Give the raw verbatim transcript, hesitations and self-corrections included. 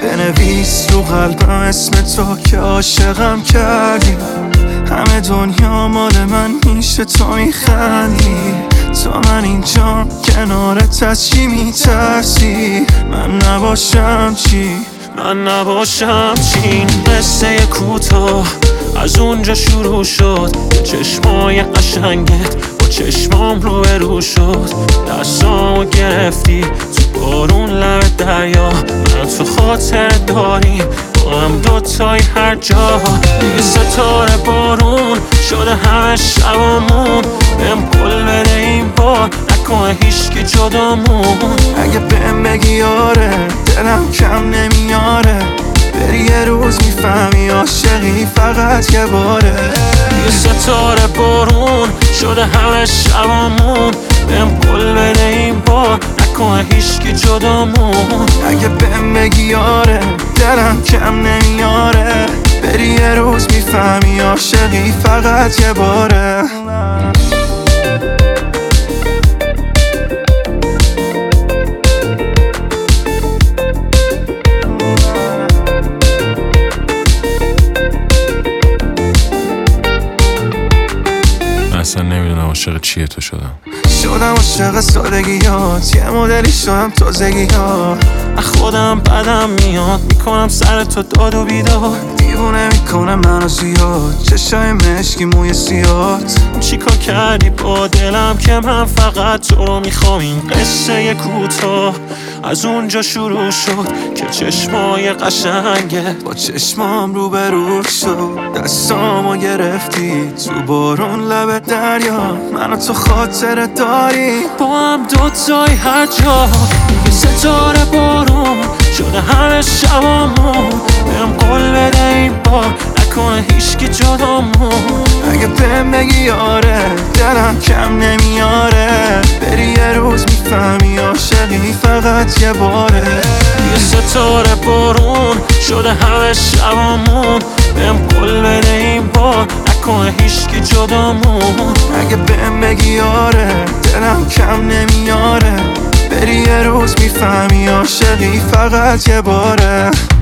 بنویس رو قلبم اسم تو که عاشقم کردی. همه دنیا مال من میشه تو میخندی. تا من اینجام کنارت از چی میترسی؟ من نباشم چی؟ من نباشم چی؟ این قصه کوتاه از اونجا شروع شد که چشمای قشنگت با چشمام رو برو شد. دستامو گرفتی تو بارون لب دریا، من تو خاطر داریم با هم دوتای هر جا. دیگه ستاره بارون شده همه شبامون، بهم قول بده این بار نکنه هیچکی جدامون. اگه بهم بگی آره دلم کم نمیاره، بری یه روز میفهمی عاشقی فقط یه باره. یه ستاره بارون شده همه شبامون، بهم قول بده این بار نکنه هیچکی جدامون. اگه بهم بگی آره دلم کم نمیاره، بری یه روز میفهمی عاشقی فقط یه باره. اصلا نمیدونم عاشق چیه تو شدم. شدم عاشق سادگیات، یه مدلی شدم تازگیات. از خودم بدم میاد میکنم سر تو داد و بیداد. دیوونه میکنه منو زیاد چشای مشکی موی سیات. چیکار کردی با دلم که من فقط تو رو میخوام؟ این قصه کوتاه از اونجا شروع شد که چشمای قشنگت با چشمام رو برو شد. دستامو گرفتی تو بارون لب دریا، منو تو خاطر داری با هم دوتای هر جا. دیگه ستاره بارون شده همه شبامون، بهم قول بده این بار نکنه هیچکی جدامون. اگه بهم بگی آره دلم کم نمیاره، بری یه روز میفهمی عاشقی فقط یه باره. یه ستاره بارون شده همه شبامون، بهم قول بده این بار نکنه هیچکی جدامون. اگه بهم بگی آره دلم کم نمیاره، بری یه روز میفهمی عاشقی فقط یه باره.